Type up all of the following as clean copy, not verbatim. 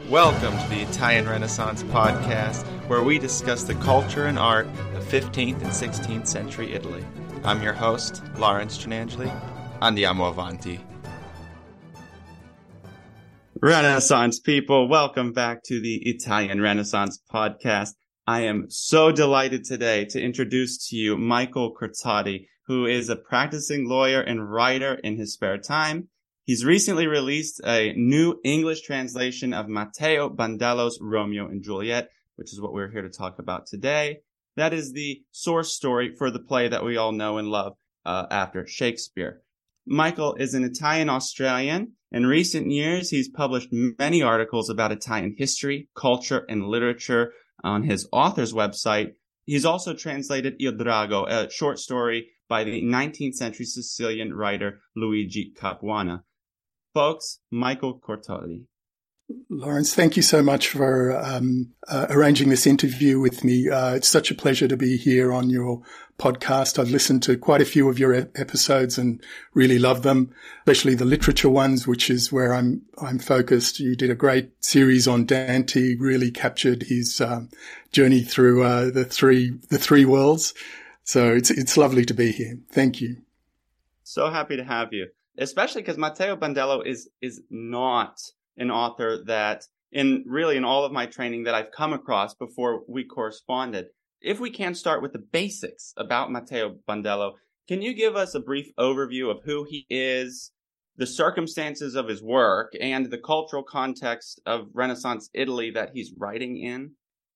Welcome to the Italian Renaissance podcast, where we discuss the culture and art of 15th and 16th century Italy. I'm your host, Lawrence Gianangeli. Andiamo avanti. Renaissance people, welcome back to the Italian Renaissance podcast. I am so delighted today to introduce to you Michael Cortati, who is a practicing lawyer and writer in his spare time. He's recently released a new English translation of Matteo Bandello's Romeo and Juliet, which is what we're here to talk about today. That is the source story for the play that we all know and love after Shakespeare. Michael is an Italian-Australian. In recent years, he's published many articles about Italian history, culture, and literature on his author's website. He's also translated Il Drago, a short story by the 19th century Sicilian writer Luigi Capuana. Folks, Michael Cortati. Lawrence, thank you so much for arranging this interview with me. It's such a pleasure to be here on your podcast. I've listened to quite a few of your episodes and really love them, especially the literature ones, which is where I'm focused. You did a great series on Dante, really captured his journey through the three worlds. So it's lovely to be here. Thank you. So happy to have you, especially because Matteo Bandello is not an author that in all of my training that I've come across before we corresponded. If we can start with the basics about Matteo Bandello, can you give us a brief overview of who he is, the circumstances of his work, and the cultural context of Renaissance Italy that he's writing in?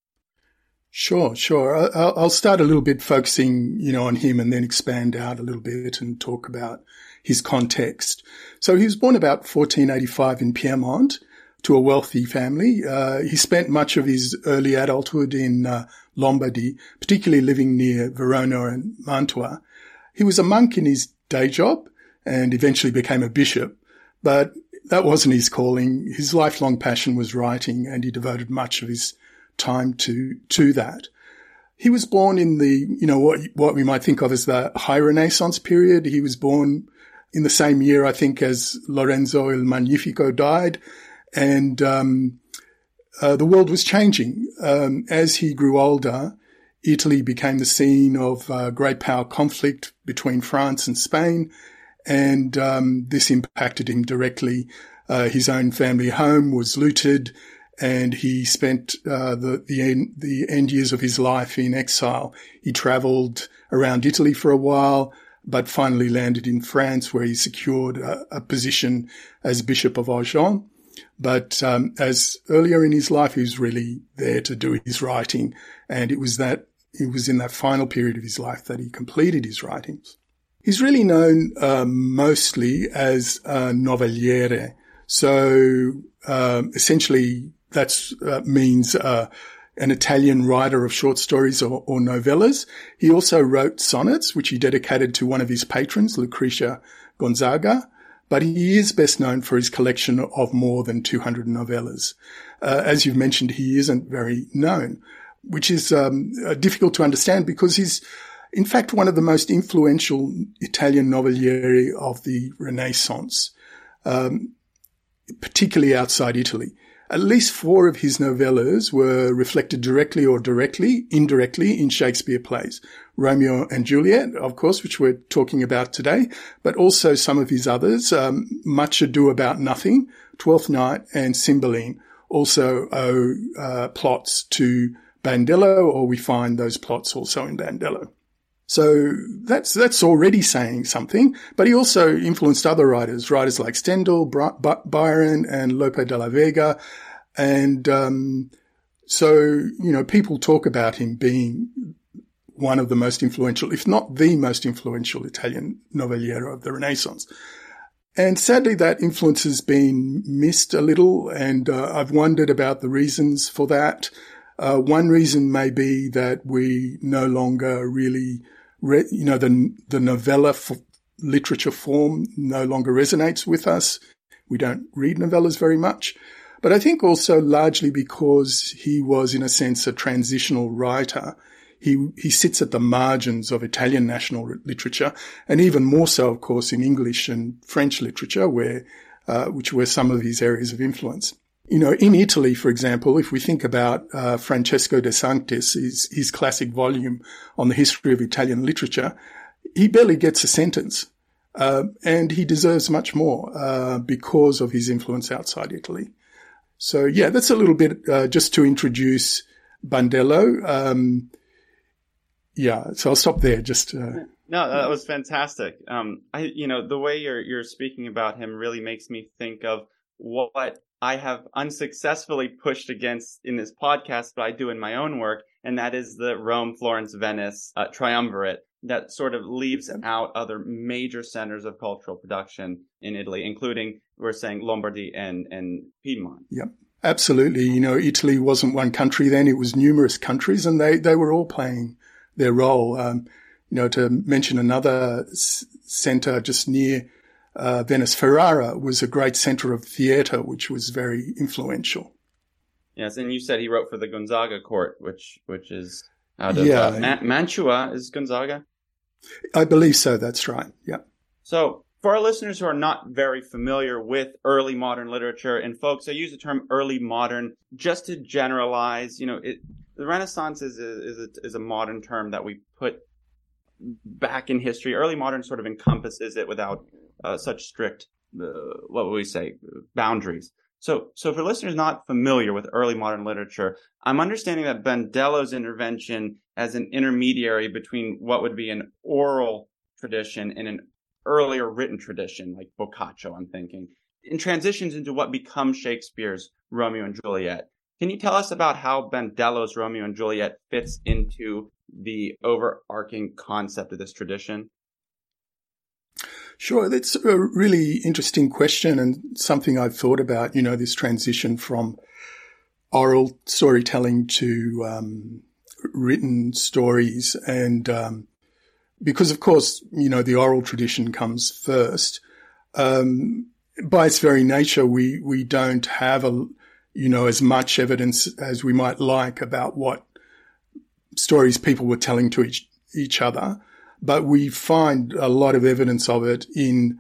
Sure. I'll start a little bit focusing, on him and then expand out a little bit and talk about his context. So he was born about 1485 in Piedmont to a wealthy family. He spent much of his early adulthood in Lombardy, particularly living near Verona and Mantua. He was a monk in his day job and eventually became a bishop, but that wasn't his calling. His lifelong passion was writing, and he devoted much of his time to that. He was born in the, what we might think of as the High Renaissance period. He was born in the same year, I think, as Lorenzo il Magnifico died, and the world was changing. As he grew older, Italy became the scene of great power conflict between France and Spain, and this impacted him directly. His own family home was looted, and he spent the end years of his life in exile. He travelled around Italy for a while, but finally landed in France, where he secured a position as Bishop of Agen. But as earlier in his life, he was really there to do his writing, and it was in that final period of his life that he completed his writings. He's really known mostly as a novelliere. So essentially, that means an Italian writer of short stories or novellas. He also wrote sonnets, which he dedicated to one of his patrons, Lucrezia Gonzaga, but he is best known for his collection of more than 200 novellas. As you've mentioned, he isn't very known, which is difficult to understand because he's, in fact, one of the most influential Italian novellieri of the Renaissance, particularly outside Italy. At least 4 of his novellas were reflected directly or indirectly in Shakespeare plays. Romeo and Juliet, of course, which we're talking about today, but also some of his others, Much Ado About Nothing, Twelfth Night, and Cymbeline, also owe plots to Bandello, or we find those plots also in Bandello. So that's already saying something, but he also influenced other writers like Stendhal, Byron, and Lope de la Vega. And so people talk about him being one of the most influential, if not the most influential Italian novelliere of the Renaissance. And sadly, that influence has been missed a little, and I've wondered about the reasons for that. One reason may be that we no longer really the novella literature form no longer resonates with us. We don't read novellas very much. But I think also largely because he was, in a sense, a transitional writer. He sits at the margins of Italian national literature, and even more so, of course, in English and French literature, which were some of his areas of influence. In Italy, for example, if we think about Francesco De Sanctis, his classic volume on the history of Italian literature, he barely gets a sentence. And he deserves much more because of his influence outside Italy. So, yeah, that's a little bit just to introduce Bandello. So I'll stop there. No, that was fantastic. The way you're speaking about him really makes me think of what I have unsuccessfully pushed against in this podcast, but I do in my own work, and that is the Rome, Florence, Venice triumvirate that sort of leaves out other major centers of cultural production in Italy, including, we're saying, Lombardy and Piedmont. Yep, absolutely. Italy wasn't one country then, it was numerous countries, and they were all playing their role. To mention another center just near Venice, Ferrara was a great center of theater, which was very influential. Yes, and you said he wrote for the Gonzaga court, which is out of Mantua, is Gonzaga? I believe so, that's right, yeah. So for our listeners who are not very familiar with early modern literature, and folks, I use the term early modern just to generalize, the Renaissance is a modern term that we put back in history. Early modern sort of encompasses it without such strict, boundaries. So for listeners not familiar with early modern literature, I'm understanding that Bandello's intervention as an intermediary between what would be an oral tradition and an earlier written tradition, like Boccaccio, I'm thinking, and transitions into what becomes Shakespeare's Romeo and Juliet. Can you tell us about how Bandello's Romeo and Juliet fits into the overarching concept of this tradition? Sure. That's a really interesting question and something I've thought about, this transition from oral storytelling to written stories. And because, of course, the oral tradition comes first. By its very nature, we don't have as much evidence as we might like about what stories people were telling to each other. But we find a lot of evidence of it in,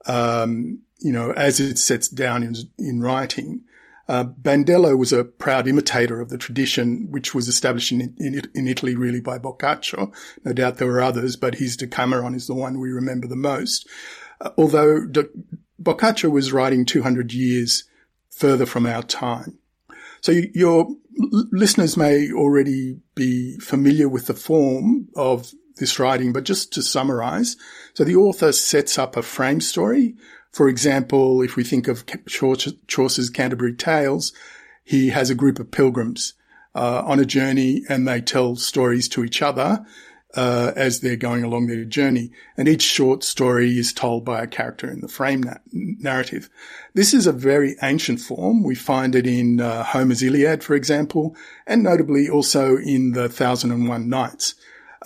as it sets down in writing. Bandello was a proud imitator of the tradition, which was established in Italy really by Boccaccio. No doubt there were others, but his Decameron is the one we remember the most. Although Boccaccio was writing 200 years further from our time. So your listeners may already be familiar with the form of this writing, but just to summarize, so the author sets up a frame story. For example, if we think of Chaucer's Canterbury Tales, he has a group of pilgrims on a journey, and they tell stories to each other as they're going along their journey. And each short story is told by a character in the frame narrative. This is a very ancient form. We find it in Homer's Iliad, for example, and notably also in the 1001 Nights.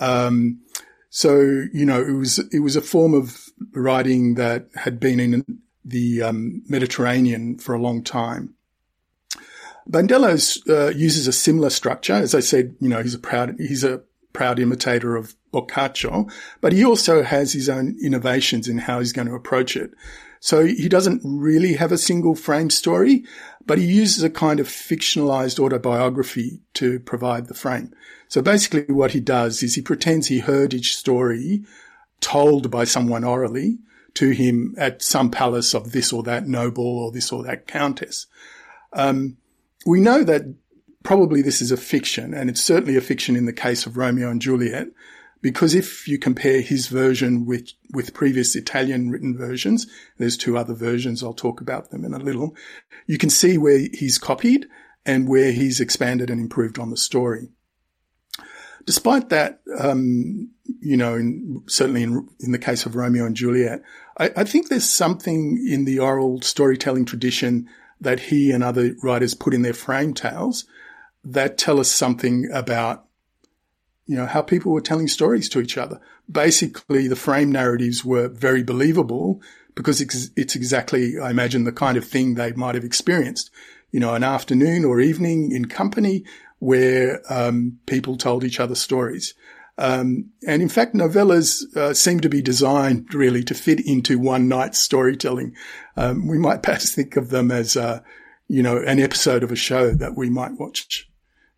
It was a form of writing that had been in the Mediterranean for a long time. Bandello uses a similar structure. As I said, he's a proud imitator of Boccaccio, but he also has his own innovations in how he's going to approach it. So he doesn't really have a single frame story, but he uses a kind of fictionalized autobiography to provide the frame. So basically what he does is he pretends he heard each story told by someone orally to him at some palace of this or that noble or this or that countess. We know that probably this is a fiction, and it's certainly a fiction in the case of Romeo and Juliet, because if you compare his version with previous Italian written versions, there's two other versions, I'll talk about them in a little, you can see where he's copied and where he's expanded and improved on the story. Despite that, certainly in the case of Romeo and Juliet, I think there's something in the oral storytelling tradition that he and other writers put in their frame tales that tell us something about, how people were telling stories to each other. Basically, the frame narratives were very believable because it's exactly, I imagine, the kind of thing they might have experienced. An afternoon or evening in company where people told each other stories. And in fact, novellas seem to be designed really to fit into one night storytelling. We might perhaps think of them as, an episode of a show that we might watch,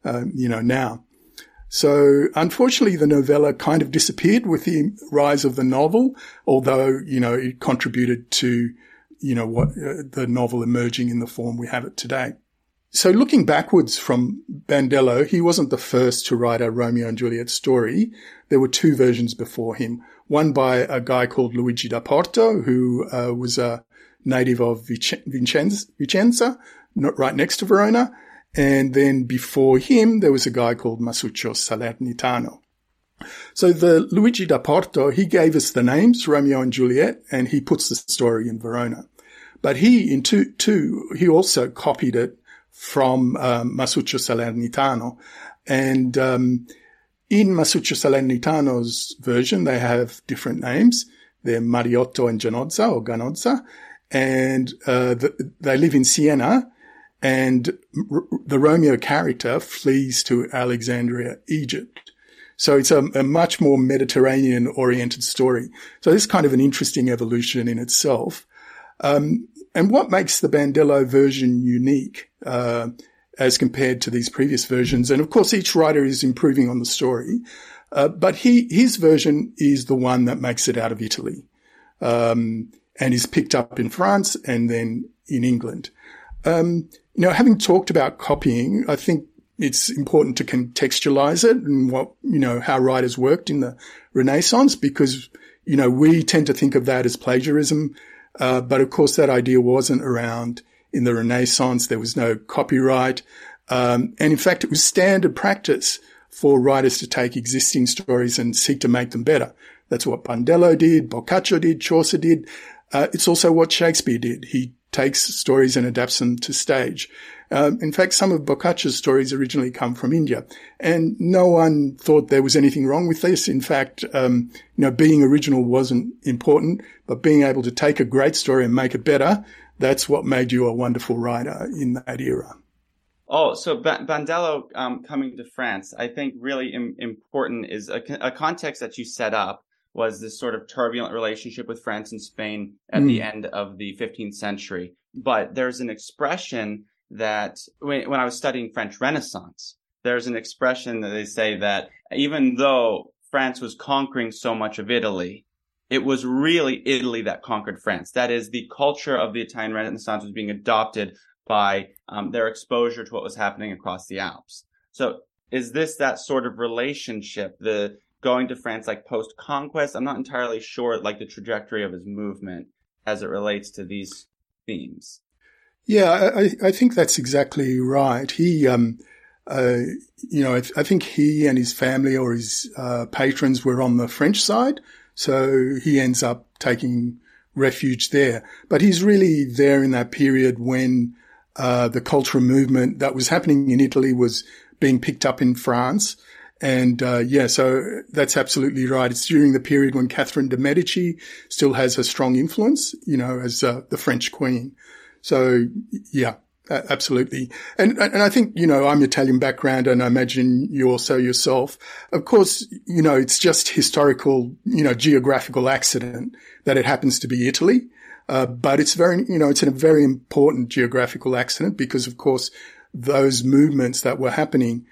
now. So unfortunately, the novella kind of disappeared with the rise of the novel, although, it contributed to, the novel emerging in the form we have it today. So looking backwards from Bandello, he wasn't the first to write a Romeo and Juliet story. There were two versions before him. One by a guy called Luigi da Porto, who was a native of Vicenza, right next to Verona. And then before him, there was a guy called Masuccio Salernitano. So the Luigi da Porto, he gave us the names, Romeo and Juliet, and he puts the story in Verona. But he also copied it from Masuccio Salernitano. And in Masuccio Salernitano's version, they have different names. They're Mariotto and Ganozza, and they live in Siena. And the Romeo character flees to Alexandria, Egypt. So it's a much more Mediterranean-oriented story. So this is kind of an interesting evolution in itself. And what makes the Bandello version unique as compared to these previous versions? And of course, each writer is improving on the story, but his version is the one that makes it out of Italy, and is picked up in France and then in England. Having talked about copying, I think it's important to contextualize it and how writers worked in the Renaissance, because, we tend to think of that as plagiarism. But of course that idea wasn't around in the Renaissance. There was no copyright. And in fact, it was standard practice for writers to take existing stories and seek to make them better. That's what Bandello did, Boccaccio did, Chaucer did. It's also what Shakespeare did. He takes stories and adapts them to stage. In fact, some of Boccaccio's stories originally come from India, and no one thought there was anything wrong with this. In fact, being original wasn't important, but being able to take a great story and make it better, that's what made you a wonderful writer in that era. Oh, so Bandello coming to France, I think really important is a context that you set up was this sort of turbulent relationship with France and Spain at the end of the 15th century. But there's an expression that when I was studying French Renaissance, there's an expression that they say that even though France was conquering so much of Italy, it was really Italy that conquered France. That is, the culture of the Italian Renaissance was being adopted by their exposure to what was happening across the Alps. So is this that sort of relationship, the going to France like post-conquest? I'm not entirely sure like the trajectory of his movement as it relates to these themes. Yeah, I think that's exactly right. He, I think he and his family or his patrons were on the French side, so he ends up taking refuge there. But he's really there in that period when the cultural movement that was happening in Italy was being picked up in France. And, so that's absolutely right. It's during the period when Catherine de' Medici still has a strong influence, as the French queen. So, yeah, absolutely. And I think, I'm Italian background, and I imagine you also yourself. Of course, it's just historical, geographical accident that it happens to be Italy. But it's it's a very important geographical accident because, of course, those movements that were happening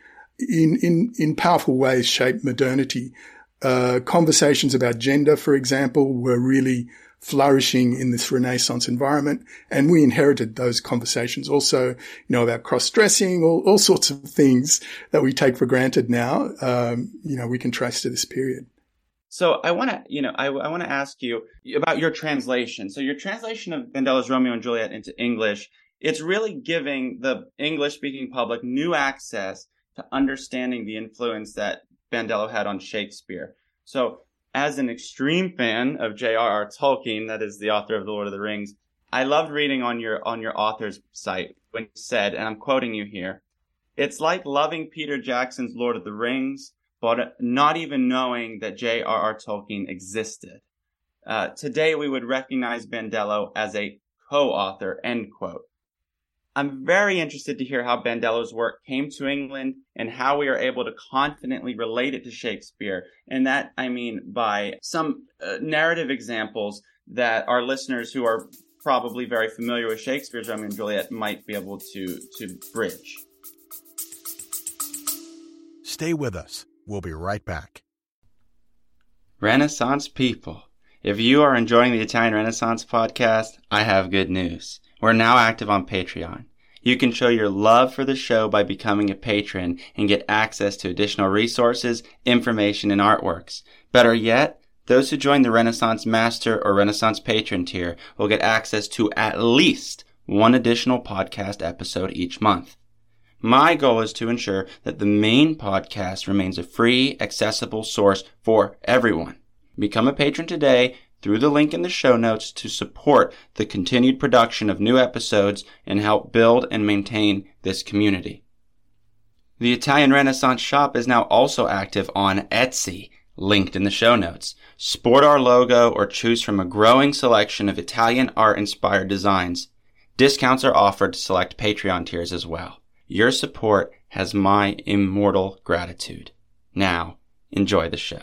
in powerful ways shaped modernity. Conversations about gender, for example, were really flourishing in this Renaissance environment, and we inherited those conversations. Also, about cross-dressing, all sorts of things that we take for granted now. We can trace to this period. So I want to, I want to ask you about your translation. So your translation of Bandello's Romeo and Juliet into English, it's really giving the English-speaking public new access to understanding the influence that Bandello had on Shakespeare. So as an extreme fan of J.R.R. Tolkien, that is the author of The Lord of the Rings, I loved reading on your author's site when you said, and I'm quoting you here, "It's like loving Peter Jackson's Lord of the Rings, but not even knowing that J.R.R. Tolkien existed. Today we would recognize Bandello as a co-author," end quote. I'm very interested to hear how Bandello's work came to England and how we are able to confidently relate it to Shakespeare. And that, I mean, by some narrative examples that our listeners who are probably very familiar with Shakespeare's Romeo and Juliet might be able to bridge. Stay with us. We'll be right back. Renaissance people, if you are enjoying the Italian Renaissance podcast, I have good news. We're now active on Patreon. You can show your love for the show by becoming a patron and get access to additional resources, information, and artworks. Better yet, those who join the Renaissance Master or Renaissance Patron tier will get access to at least one additional podcast episode each month. My goal is to ensure that the main podcast remains a free, accessible source for everyone. Become a patron today through the link in the show notes to support the continued production of new episodes and help build and maintain this community. The Italian Renaissance shop is now also active on Etsy, linked in the show notes. Sport our logo or choose from a growing selection of Italian art-inspired designs. Discounts are offered to select Patreon tiers as well. Your support has my immortal gratitude. Now, enjoy the show.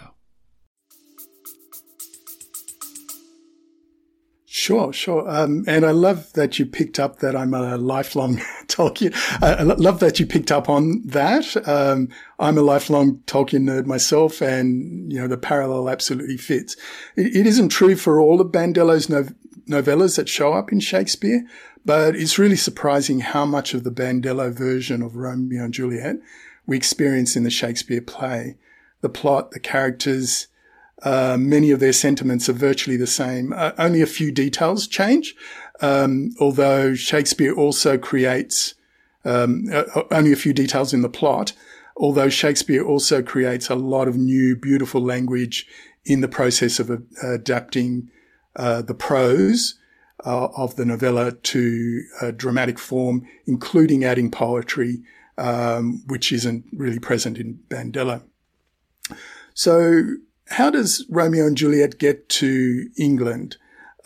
Sure. And I love that you picked up that I'm a lifelong Tolkien. I love that you picked up on that. I'm a lifelong Tolkien nerd myself, and, the parallel absolutely fits. It isn't true for all of Bandello's novellas that show up in Shakespeare, but it's really surprising how much of the Bandello version of Romeo and Juliet we experience in the Shakespeare play. The plot, the characters, many of their sentiments are virtually the same. Only a few details change, although Shakespeare also creates only a few details in the plot, although Shakespeare also creates a lot of new, beautiful language in the process of adapting the prose of the novella to dramatic form, including adding poetry, which isn't really present in Bandello. So how does Romeo and Juliet get to England?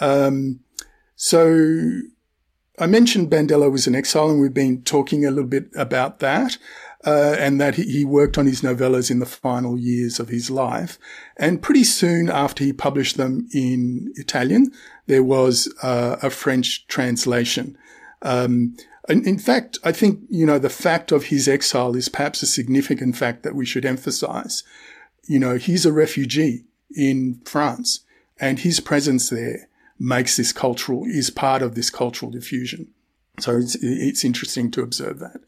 So I mentioned Bandello was in exile, and we've been talking a little bit about that, and that he worked on his novellas in the final years of his life. And pretty soon after he published them in Italian, there was a French translation. In fact, I think, the fact of his exile is perhaps a significant fact that we should emphasize. He's a refugee in France, and his presence there is part of this cultural diffusion. So it's interesting to observe that.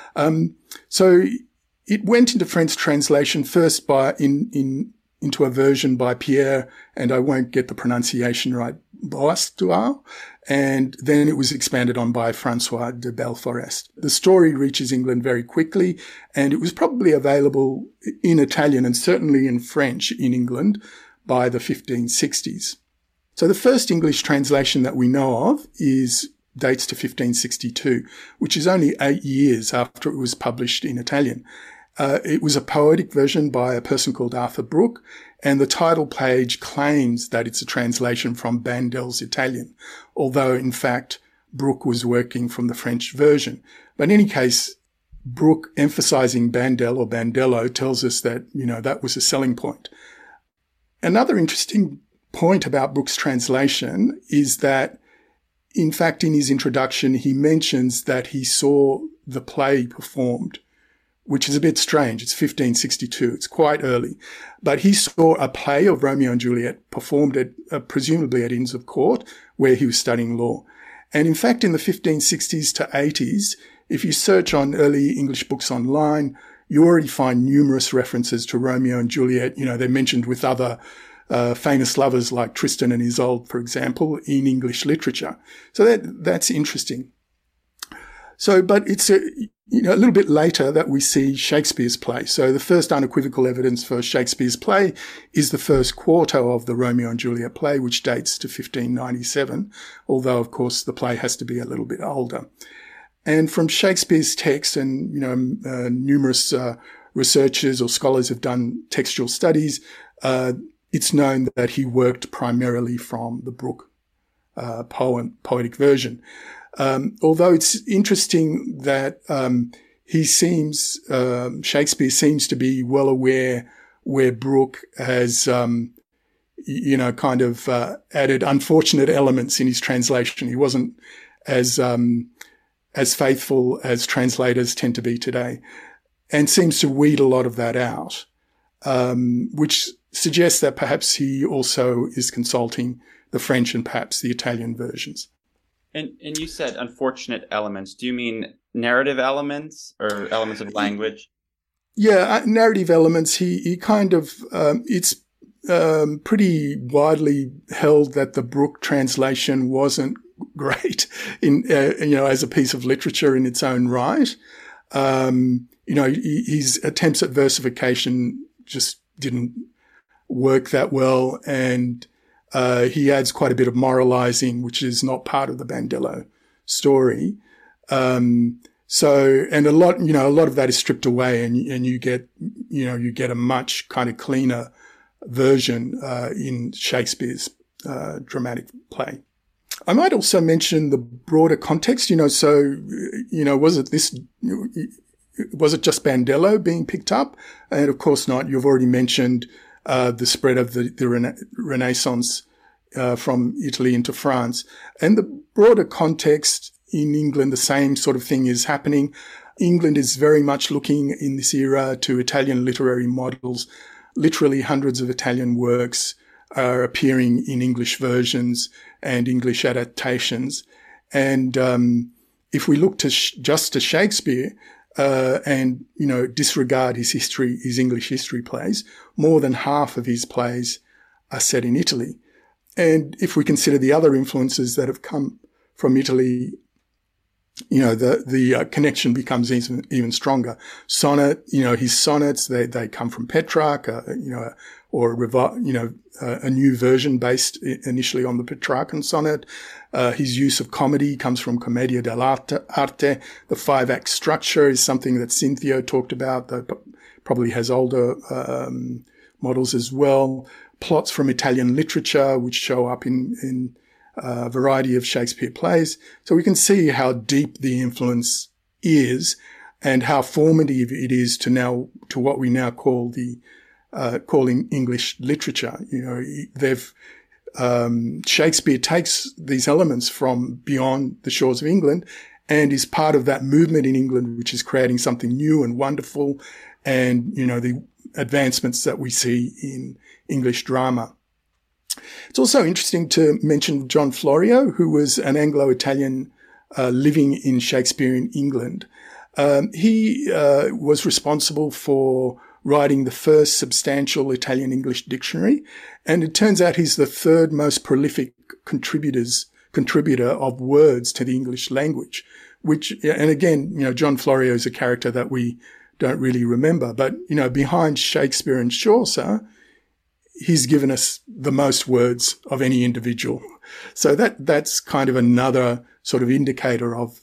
So it went into French translation first into a version by Pierre, and I won't get the pronunciation right, Boistuau, and then it was expanded on by Francois de Belforest. The story reaches England very quickly, and it was probably available in Italian and certainly in French in England by the 1560s. So the first English translation that we know of dates to 1562, which is only 8 years after it was published in Italian. It was a poetic version by a person called Arthur Brooke, and the title page claims that it's a translation from Bandel's Italian, although in fact Brooke was working from the French version. But in any case, Brooke emphasizing Bandel or Bandello tells us that, that was a selling point. Another interesting point about Brooke's translation is that, in fact, in his introduction, he mentions that he saw the play performed, which is a bit strange. It's 1562. It's quite early. But he saw a play of Romeo and Juliet performed presumably at Inns of Court, where he was studying law. And in fact, in the 1560s to 80s, if you search on early English books online, you already find numerous references to Romeo and Juliet. They're mentioned with other famous lovers like Tristan and Isolde, for example, in English literature. So that's interesting. So, but it's a little bit later that we see Shakespeare's play. So the first unequivocal evidence for Shakespeare's play is the first quarto of the Romeo and Juliet play, which dates to 1597, although, of course, the play has to be a little bit older. And from Shakespeare's text, and, numerous researchers or scholars have done textual studies, it's known that he worked primarily from the Brooke poetic version. Although it's interesting that Shakespeare seems to be well aware where Brooke has, kind of added unfortunate elements in his translation. He wasn't as faithful as translators tend to be today, and seems to weed a lot of that out, which suggests that perhaps he also is consulting the French and perhaps the Italian versions. And you said unfortunate elements. Do you mean narrative elements or elements of language? Yeah, narrative elements. He kind of, it's pretty widely held that the Brooke translation wasn't great as a piece of literature in its own right. His attempts at versification just didn't work that well, and he adds quite a bit of moralizing, which is not part of the Bandello story. And a lot of that is stripped away, and you get a much kind of cleaner version in Shakespeare's dramatic play. I might also mention the broader context. Was it just Bandello being picked up? And of course not. You've already mentioned the spread of the Renaissance from Italy into France, and the broader context in England. The same sort of thing is happening. England is very much looking in this era to Italian literary models. Literally hundreds of Italian works are appearing in English versions and English adaptations. And if we look just to Shakespeare and disregard his English history plays, more than half of his plays are set in Italy. And if we consider the other influences that have come from Italy, the connection becomes even stronger. His sonnets, they come from Petrarch, a new version based initially on the Petrarchan sonnet. His use of comedy comes from Commedia dell'arte. The 5-act structure is something that Cinthio talked about, that probably has older models as well. Plots from Italian literature, which show up in a variety of Shakespeare plays. So we can see how deep the influence is and how formative it is to what we now call calling English literature. Shakespeare takes these elements from beyond the shores of England and is part of that movement in England, which is creating something new and wonderful, and, the advancements that we see in English drama. It's also interesting to mention John Florio, who was an Anglo-Italian living in Shakespearean England. He was responsible for writing the first substantial Italian-English dictionary, and it turns out he's the third most prolific contributor of words to the English language, and again, John Florio is a character that we don't really remember, but, behind Shakespeare and Chaucer, he's given us the most words of any individual. So that's kind of another sort of indicator of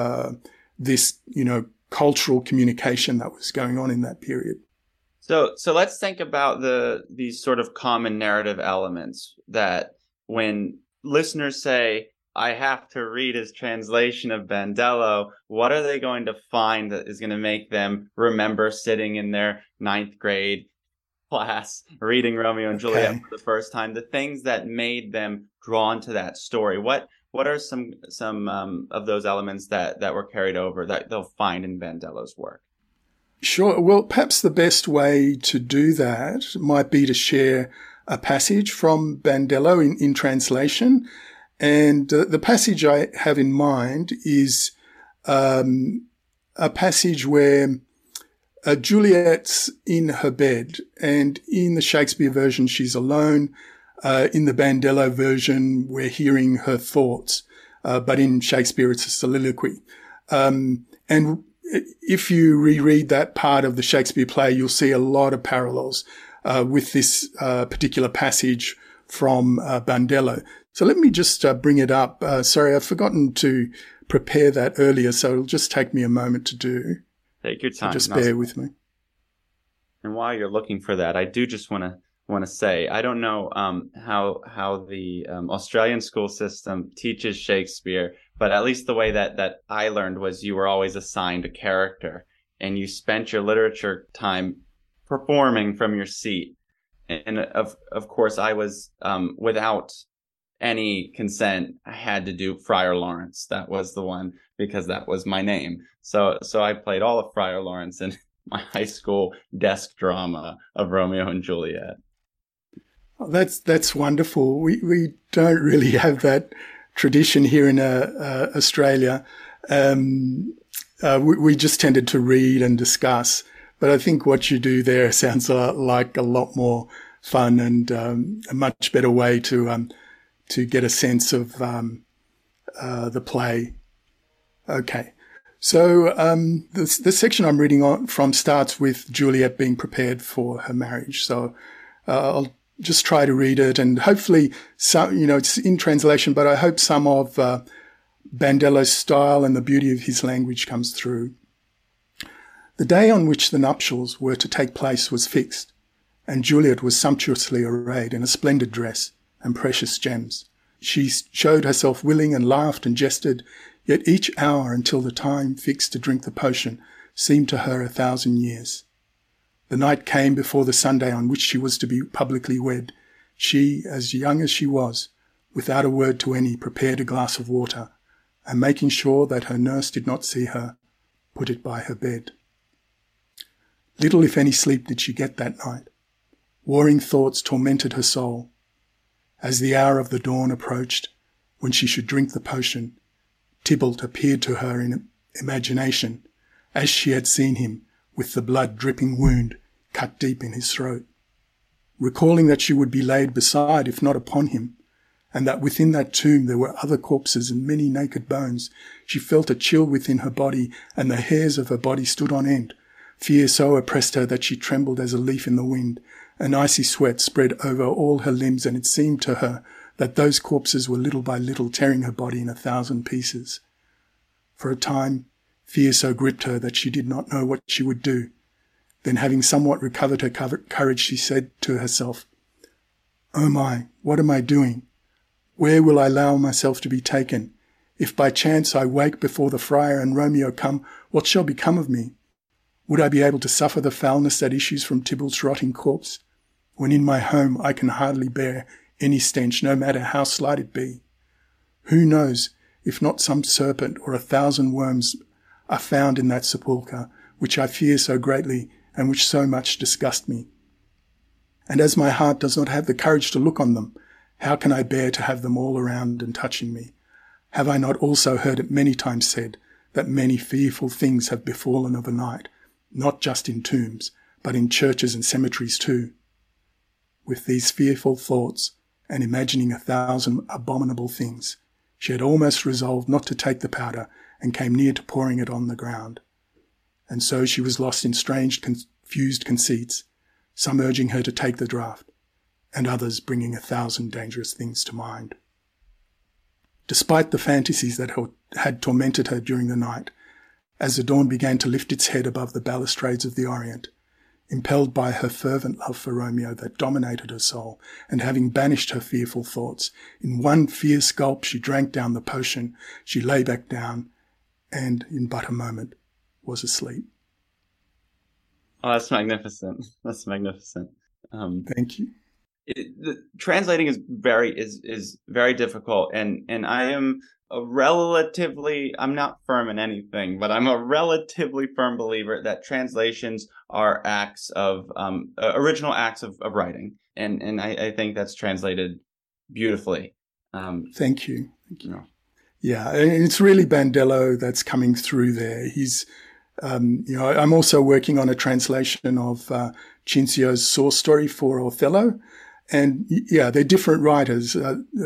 this, cultural communication that was going on in that period. So let's think about these sort of common narrative elements that when listeners say, I have to read his translation of Bandello, what are they going to find that is going to make them remember sitting in their 9th grade class reading Romeo and Juliet for the first time, the things that made them drawn to that story? What are some of those elements that were carried over that they'll find in Bandello's work? Sure. Well, perhaps the best way to do that might be to share a passage from Bandello in translation. And the passage I have in mind is a passage where Juliet's in her bed, and in the Shakespeare version, she's alone. In the Bandello version, we're hearing her thoughts, but in Shakespeare, it's a soliloquy. And if you reread that part of the Shakespeare play, you'll see a lot of parallels with this particular passage from Bandello. So let me just bring it up. Sorry, I've forgotten to prepare that earlier, so it'll just take me a moment to do. Take your time. So just bear with me. And while you're looking for that, I do just want to say, I don't know how the Australian school system teaches Shakespeare, but at least the way that I learned was you were always assigned a character, and you spent your literature time performing from your seat. And of course, I was without any consent, I had to do Friar Lawrence. That was the one because that was my name. So I played all of Friar Lawrence in my high school desk drama of Romeo and Juliet. Oh, that's wonderful. We don't really have that tradition here in Australia. We just tended to read and discuss. But I think what you do there sounds like a lot more fun and a much better way to get a sense of the play. Okay. So the section I'm reading on from starts with Juliet being prepared for her marriage. So I'll just try to read it, and hopefully some, it's in translation, but I hope some of Bandello's style and the beauty of his language comes through. The day on which the nuptials were to take place was fixed, and Juliet was sumptuously arrayed in a splendid dress and precious gems. She showed herself willing and laughed and jested, yet each hour until the time fixed to drink the potion seemed to her 1,000 years. The night came before the Sunday on which she was to be publicly wed. She, as young as she was, without a word to any, prepared a glass of water, and making sure that her nurse did not see her, put it by her bed. Little if any sleep did she get that night. Warring thoughts tormented her soul. As the hour of the dawn approached, when she should drink the potion, Tybalt appeared to her in imagination, as she had seen him, with the blood-dripping wound cut deep in his throat. Recalling that she would be laid beside, if not upon him, and that within that tomb there were other corpses and many naked bones, she felt a chill within her body, and the hairs of her body stood on end. Fear so oppressed her that she trembled as a leaf in the wind. An icy sweat spread over all her limbs, and it seemed to her that those corpses were little by little tearing her body in 1,000 pieces. For a time, fear so gripped her that she did not know what she would do. Then, having somewhat recovered her courage, she said to herself, "Oh my, what am I doing? Where will I allow myself to be taken? If by chance I wake before the friar and Romeo come, what shall become of me? Would I be able to suffer the foulness that issues from Tybalt's rotting corpse, when in my home I can hardly bear any stench, no matter how slight it be? Who knows if not some serpent or 1,000 worms are found in that sepulchre, which I fear so greatly and which so much disgust me? And as my heart does not have the courage to look on them, how can I bear to have them all around and touching me? Have I not also heard it many times said that many fearful things have befallen of a night, not just in tombs, but in churches and cemeteries too?" With these fearful thoughts, and imagining 1,000 abominable things, she had almost resolved not to take the powder, and came near to pouring it on the ground. And so she was lost in strange, confused conceits, some urging her to take the draught, and others bringing 1,000 dangerous things to mind. Despite the fantasies that had tormented her during the night, as the dawn began to lift its head above the balustrades of the Orient, impelled by her fervent love for Romeo that dominated her soul, and having banished her fearful thoughts, in one fierce gulp she drank down the potion, she lay back down, and in but a moment was asleep. Oh, that's magnificent. That's magnificent. Thank you. Translating is very difficult, and I am I'm not firm in anything, but I'm a relatively firm believer that translations are acts of original acts of writing, and I think that's translated beautifully. Thank you. Yeah, and it's really Bandello that's coming through there. He's I'm also working on a translation of Cincio's source story for Othello. And yeah, they're different writers.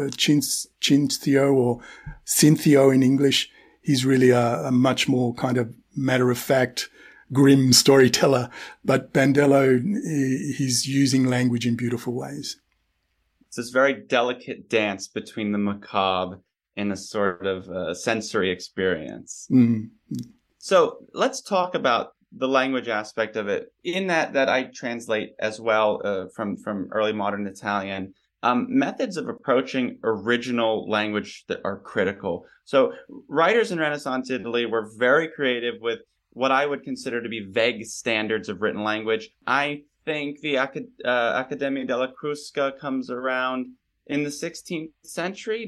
Cincio, or Cinthio in English, he's really a much more kind of matter-of-fact, grim storyteller. But Bandello, he's using language in beautiful ways. It's this very delicate dance between the macabre and a sort of sensory experience. Mm-hmm. So let's talk about the language aspect of it. In that I translate as well from early modern Italian, methods of approaching original language that are critical. So writers in Renaissance Italy were very creative with what I would consider to be vague standards of written language. I think the Accademia della Crusca comes around in the 16th century.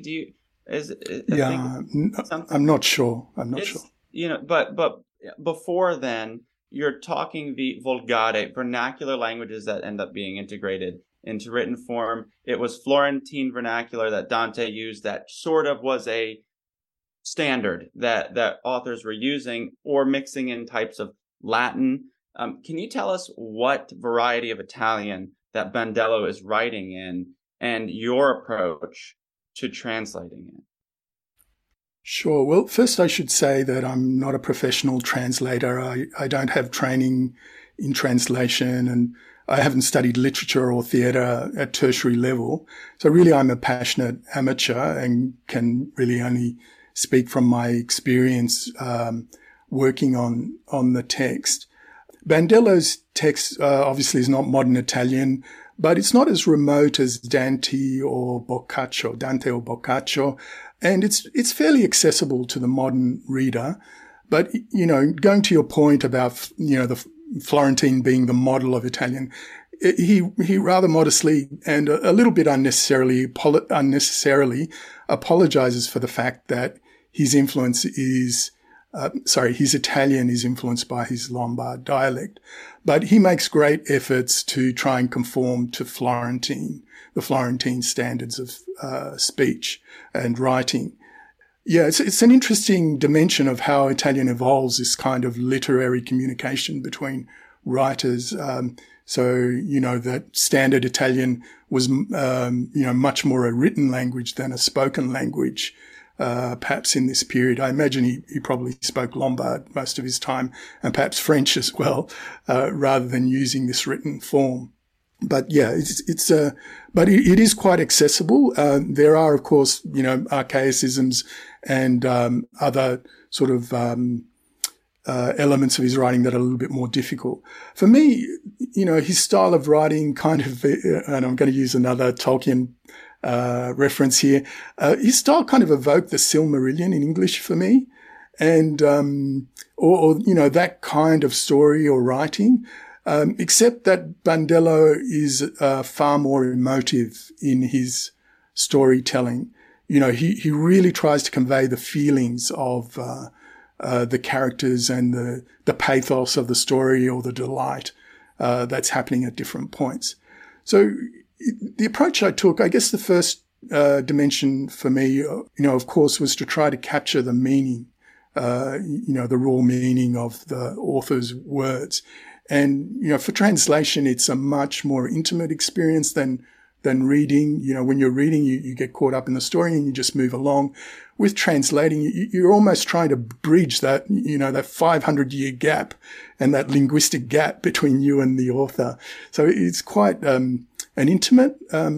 I'm not sure. But before then, you're talking the Vulgate, vernacular languages that end up being integrated into written form. It was Florentine vernacular that Dante used that sort of was a standard that authors were using, or mixing in types of Latin. Can you tell us what variety of Italian that Bandello is writing in and your approach to translating it? Sure. Well, first I should say that I'm not a professional translator. I don't have training in translation, and I haven't studied literature or theatre at tertiary level. So really I'm a passionate amateur and can really only speak from my experience working on the text. Bandello's text obviously is not modern Italian, but it's not as remote as Dante or Boccaccio, and it's fairly accessible to the modern reader. But, going to your point about, the Florentine being the model of Italian, he rather modestly and a little bit unnecessarily apologizes for the fact that his Italian is influenced by his Lombard dialect, but he makes great efforts to try and conform to the Florentine standards of speech and writing. Yeah, it's an interesting dimension of how Italian evolves, this kind of literary communication between writers. That standard Italian was, much more a written language than a spoken language. Perhaps in this period, I imagine he probably spoke Lombard most of his time, and perhaps French as well, rather than using this written form. But yeah, but it is quite accessible. There are, of course, archaicisms and other sort of elements of his writing that are a little bit more difficult. For me, his style of writing kind of, and I'm going to use another Tolkien reference here. His style kind of evoked the Silmarillion in English for me, and that kind of story or writing. Except that Bandello is far more emotive in his storytelling. He really tries to convey the feelings of the characters and the pathos of the story, or the delight that's happening at different points. So the approach I took, I guess the first dimension for me, of course, was to try to capture the meaning, the raw meaning of the author's words. And, for translation, it's a much more intimate experience than reading. When you're reading, you get caught up in the story and you just move along. With translating, you're almost trying to bridge that, that 500-year gap and that linguistic gap between you and the author. So it's quite an intimate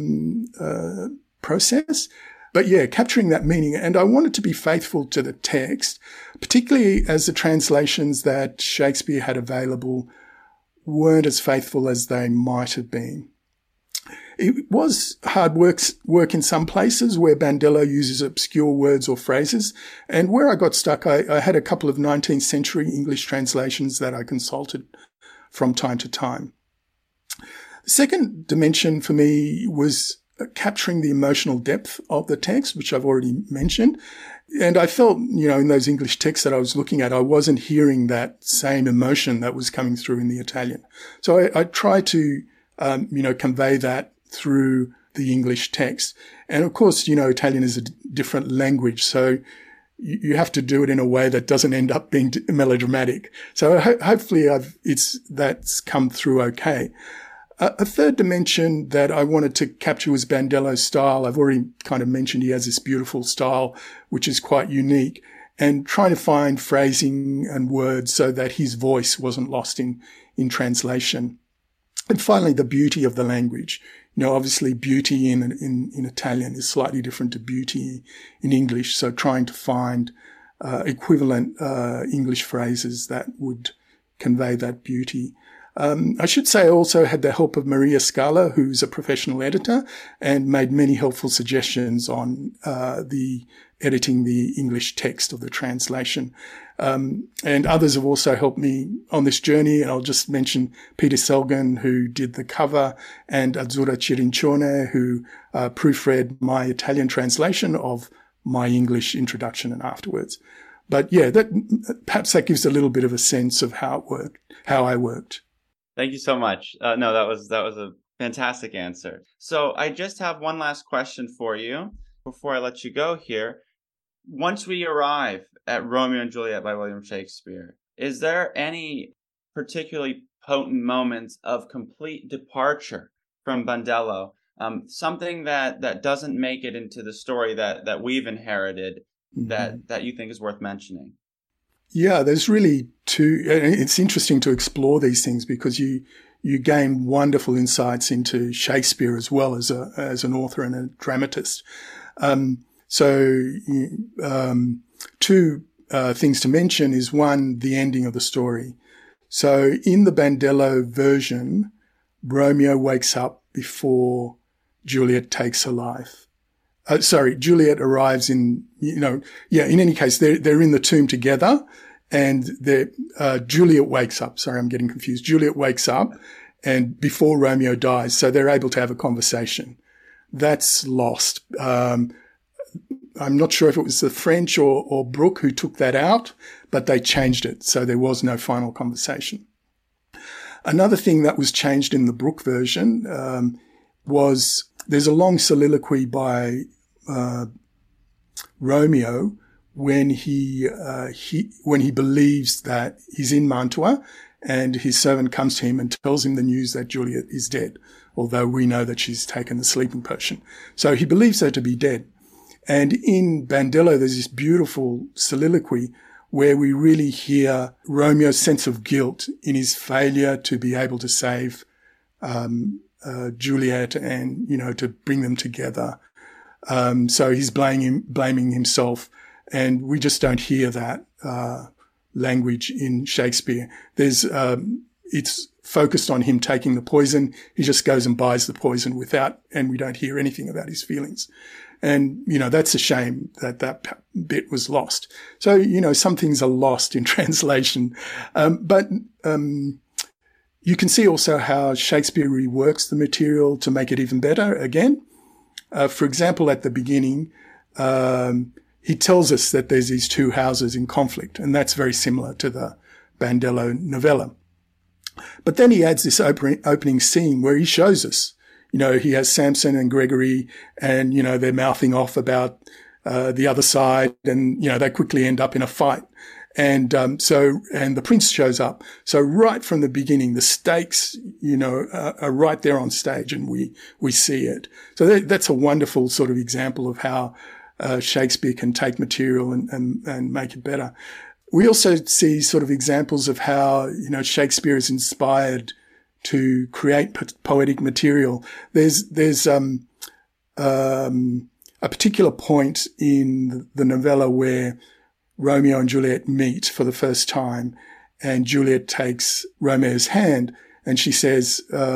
process. But yeah, capturing that meaning. And I wanted to be faithful to the text, particularly as the translations that Shakespeare had available weren't as faithful as they might have been. It was hard work in some places where Bandello uses obscure words or phrases. And where I got stuck, I had a couple of 19th century English translations that I consulted from time to time. The second dimension for me was capturing the emotional depth of the text, which I've already mentioned. And I felt, in those English texts that I was looking at, I wasn't hearing that same emotion that was coming through in the Italian. So I tried to, convey that through the English text. And of course, Italian is a different language. So you have to do it in a way that doesn't end up being melodramatic. So hopefully that's come through okay. A third dimension that I wanted to capture was Bandello's style. I've already kind of mentioned he has this beautiful style, which is quite unique, and trying to find phrasing and words so that his voice wasn't lost in translation. And finally, the beauty of the language. Obviously beauty in Italian is slightly different to beauty in English. So trying to find equivalent English phrases that would convey that beauty. I should say I also had the help of Maria Scala, who's a professional editor, and made many helpful suggestions on editing the English text of the translation. And others have also helped me on this journey. And I'll just mention Peter Selgin, who did the cover, and Azzurra Cirincione, who proofread my Italian translation of my English introduction and afterwards. But yeah, perhaps that gives a little bit of a sense of how I worked. Thank you so much. No, that was a fantastic answer. So I just have one last question for you before I let you go here. Once we arrive at Romeo and Juliet by William Shakespeare, is there any particularly potent moments of complete departure from Bandello? Something that doesn't make it into the story that we've inherited that you think is worth mentioning? Yeah, there's really two. It's interesting to explore these things because you gain wonderful insights into Shakespeare as well as an author and a dramatist. Two things to mention is one, the ending of the story. So in the Bandello version, Romeo wakes up before Juliet takes her life. Juliet arrives in any case, they're in the tomb together and Juliet wakes up. Sorry, I'm getting confused. Juliet wakes up and before Romeo dies, so they're able to have a conversation. That's lost. I'm not sure if it was the French or Brooke who took that out, but they changed it. So there was no final conversation. Another thing that was changed in the Brooke version, was there's a long soliloquy by, Romeo when he believes that he's in Mantua and his servant comes to him and tells him the news that Juliet is dead, although we know that she's taken the sleeping potion. So he believes her to be dead. And in Bandello, there's this beautiful soliloquy where we really hear Romeo's sense of guilt in his failure to be able to save Juliet and, to bring them together. So he's blaming himself, and we just don't hear that language in Shakespeare. It's focused on him taking the poison. He just goes and buys the poison and we don't hear anything about his feelings. And, that's a shame that bit was lost. So, some things are lost in translation. But you can see also how Shakespeare reworks the material to make it even better again. For example, at the beginning, he tells us that there's these two houses in conflict, and that's very similar to the Bandello novella. But then he adds this opening scene where he shows us, he has Samson and Gregory and, they're mouthing off about the other side and, they quickly end up in a fight. And and the prince shows up. So right from the beginning, the stakes, are right there on stage and we see it. So that's a wonderful sort of example of how Shakespeare can take material and make it better. We also see sort of examples of how, Shakespeare is inspired to create poetic material. There's a particular point in the novella where Romeo and Juliet meet for the first time, and Juliet takes Romeo's hand, and she says,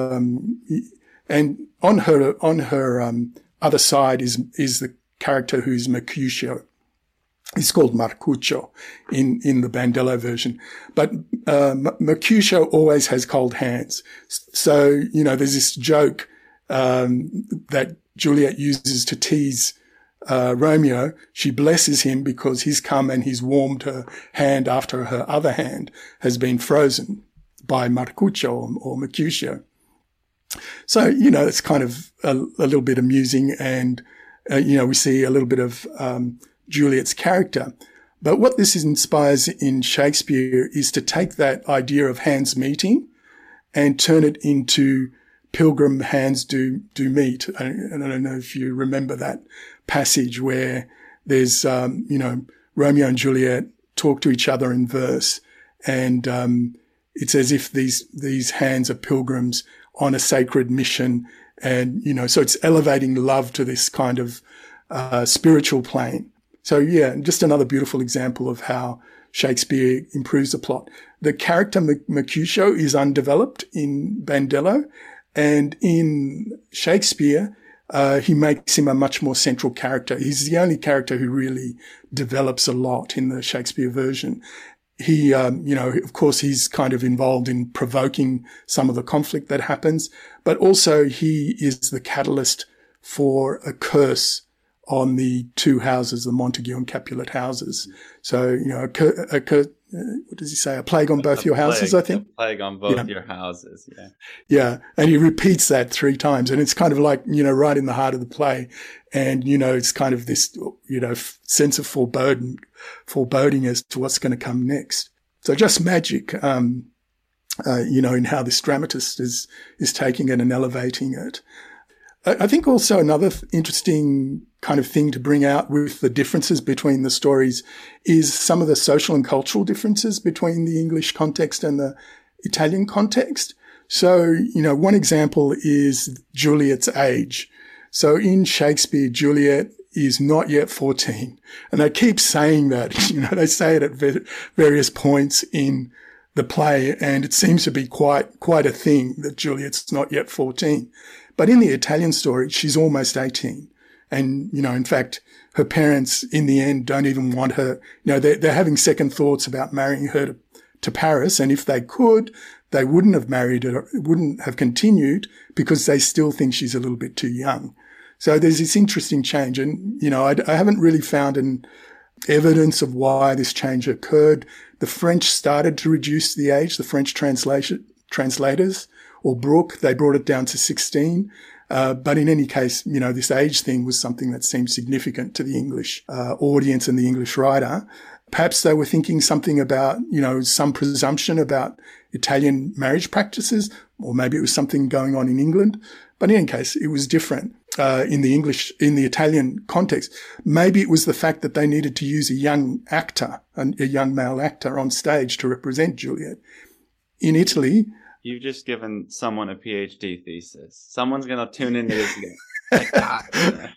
and on her other side is the character who's Mercutio. He's called Marcuccio in the Bandello version, but Mercutio always has cold hands. So there's this joke that Juliet uses to tease Romeo. She blesses him because he's come and he's warmed her hand after her other hand has been frozen by Marcuccio or Mercutio. So, it's kind of a little bit amusing and, we see a little bit of Juliet's character. But what this inspires in Shakespeare is to take that idea of hands meeting and turn it into pilgrim hands do meet. I don't know if you remember that passage where there's, Romeo and Juliet talk to each other in verse, and it's as if these hands are pilgrims on a sacred mission, and so it's elevating love to this kind of spiritual plane. So yeah, just another beautiful example of how Shakespeare improves the plot. the character Mercutio is undeveloped in Bandello, and in Shakespeare, he makes him a much more central character. He's the only character who really develops a lot in the Shakespeare version. He, of course, he's kind of involved in provoking some of the conflict that happens, but also he is the catalyst for a curse on the two houses, the Montague and Capulet houses. So, what does he say? A plague on both your houses, I think. A plague on both your houses, yeah. Yeah, and he repeats that 3 times, and it's kind of like, right in the heart of the play. And, it's kind of this, sense of foreboding as to what's going to come next. So just magic, in how this dramatist is taking it and elevating it. I think also another interesting kind of thing to bring out with the differences between the stories is some of the social and cultural differences between the English context and the Italian context. So, one example is Juliet's age. So in Shakespeare, Juliet is not yet 14. And they keep saying that, they say it at various points in the play, and it seems to be quite a thing that Juliet's not yet 14. But in the Italian story, she's almost 18. And, in fact, her parents in the end don't even want her, they're having second thoughts about marrying her to Paris. And if they could, they wouldn't have married her, wouldn't have continued because they still think she's a little bit too young. So there's this interesting change. And, I haven't really found an evidence of why this change occurred. The French started to reduce the age, the French translators, or Brooke, they brought it down to 16. But in any case, this age thing was something that seemed significant to the English audience and the English writer. Perhaps they were thinking something about, some presumption about Italian marriage practices, or maybe it was something going on in England. But in any case, it was different in the Italian context. Maybe it was the fact that they needed to use a young actor, a young male actor on stage to represent Juliet. In Italy, you've just given someone a PhD thesis. Someone's going to tune into this again.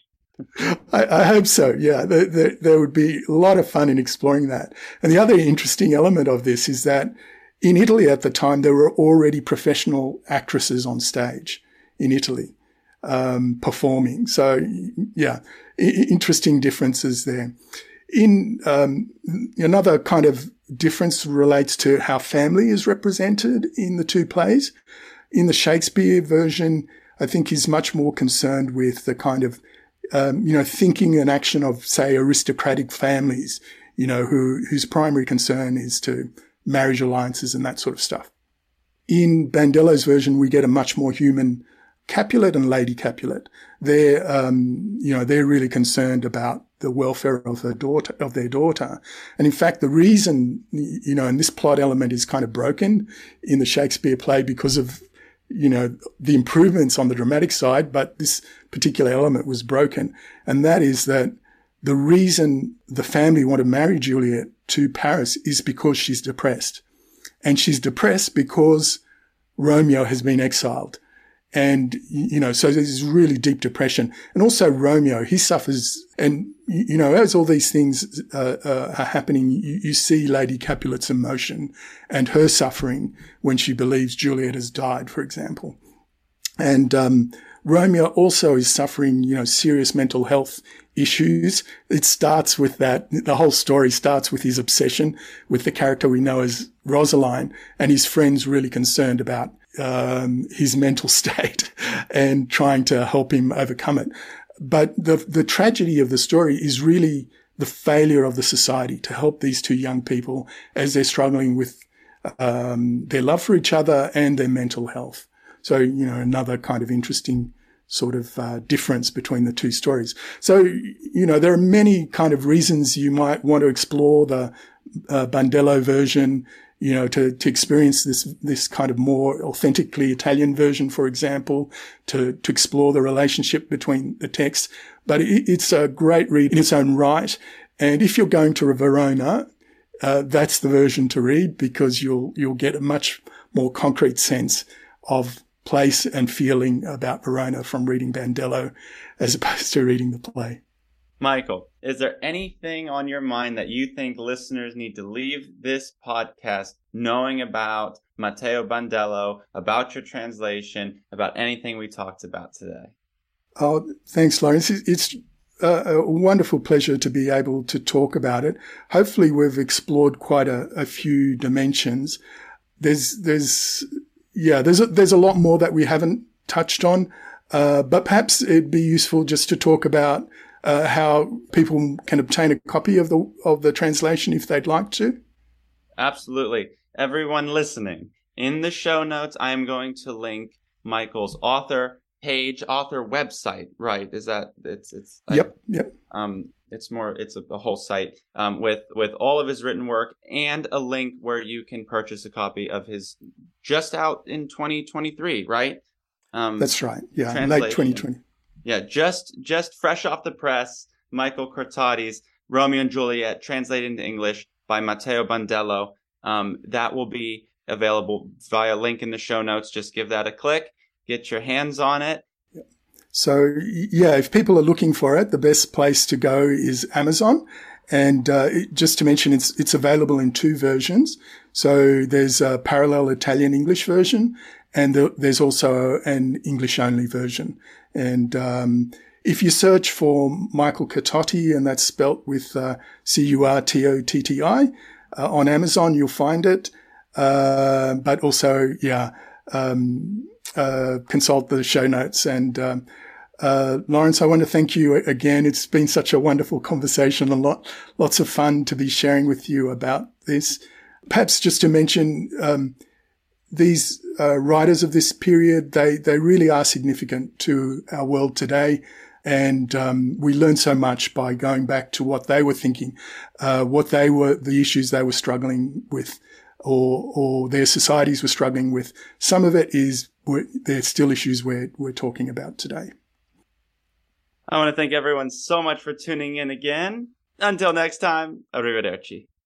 I hope so. Yeah, there would be a lot of fun in exploring that. And the other interesting element of this is that in Italy at the time, there were already professional actresses on stage in Italy, performing. So yeah, interesting differences there. In, another kind of difference relates to how family is represented in the two plays. In the Shakespeare version, I think he's much more concerned with the kind of, thinking and action of, say, aristocratic families, whose primary concern is to marriage alliances and that sort of stuff. In Bandello's version, we get a much more human Capulet and Lady Capulet. They're really concerned about the welfare of their daughter. And in fact, the reason, and this plot element is kind of broken in the Shakespeare play because of, the improvements on the dramatic side, but this particular element was broken. And that is that the reason the family want to marry Juliet to Paris is because she's depressed. And she's depressed because Romeo has been exiled. And, so there's really deep depression. And also Romeo, he suffers. And, as all these things are happening, you see Lady Capulet's emotion and her suffering when she believes Juliet has died, for example. And Romeo also is suffering, serious mental health issues. It starts with that. The whole story starts with his obsession with the character we know as Rosaline, and his friends really concerned about his mental state and trying to help him overcome it. But the tragedy of the story is really the failure of the society to help these two young people as they're struggling with their love for each other and their mental health. So, another kind of interesting sort of difference between the two stories. So, there are many kind of reasons you might want to explore the Bandello version, to experience this kind of more authentically Italian version, for example, to explore the relationship between the texts. But it's a great read in its own right. And if you're going to Verona, that's the version to read because you'll get a much more concrete sense of place and feeling about Verona from reading Bandello as opposed to reading the play. Michael, is there anything on your mind that you think listeners need to leave this podcast knowing about Matteo Bandello, about your translation, about anything we talked about today? Oh, thanks, Lawrence. It's a wonderful pleasure to be able to talk about it. Hopefully we've explored quite a few dimensions. There's a lot more that we haven't touched on, but perhaps it'd be useful just to talk about how people can obtain a copy of the translation if they'd like to. Absolutely. Everyone listening, in the show notes, I am going to link Michael's author page, author website, right? Is that it's Yep. It's a whole site with all of his written work and a link where you can purchase a copy of his just out in 2023, right? That's right. Yeah, late 2020. Yeah, just fresh off the press, Michael Curtati's Romeo and Juliet, translated into English by Matteo Bandello. That will be available via link in the show notes. Just give that a click, get your hands on it. So, yeah, if people are looking for it, the best place to go is Amazon. And just to mention, it's available in two versions. So there's a parallel Italian-English version, and there's also an English-only version. And if you search for Michael Curtati, and that's spelt with Curtotti, on Amazon, you'll find it. But also, consult the show notes. And Lawrence, I want to thank you again. It's been such a wonderful conversation and lots of fun to be sharing with you about this. Perhaps just to mention, these writers of this period, they really are significant to our world today. And we learn so much by going back to what they were thinking, the issues they were struggling with, or their societies were struggling with. Some of it they're still issues we're talking about today. I want to thank everyone so much for tuning in again. Until next time, arrivederci.